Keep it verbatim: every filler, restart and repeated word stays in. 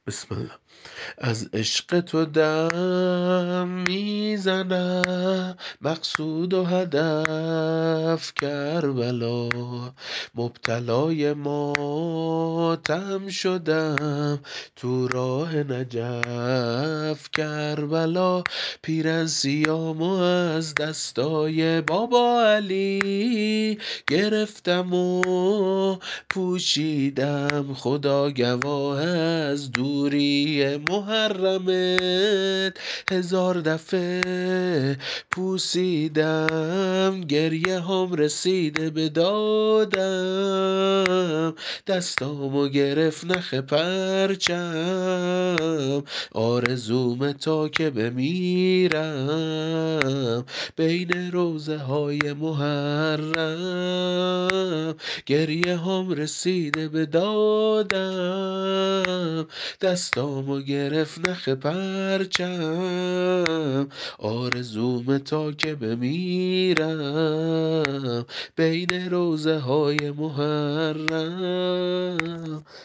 بسم الله. از عشق تو دم میزنم، مقصود و هدف کربلا. مبتلای ماتم شدم، تو راه نجف کربلا. پیرن سیامو از دستای بابا علی گرفتم و پوشیدم، خدا گواه از دوری محرمت هزار دفعه پوسیدم. گریه هم رسیده به دادم، دستامو گرفت نخ پرچم. آرزومه تا که بمیرم بین روضه های محرم. گریه هم رسیده به دادم، دستامو گرفت نخ پرچم. آرزومه تا که بمیرم بین روضه های محرم.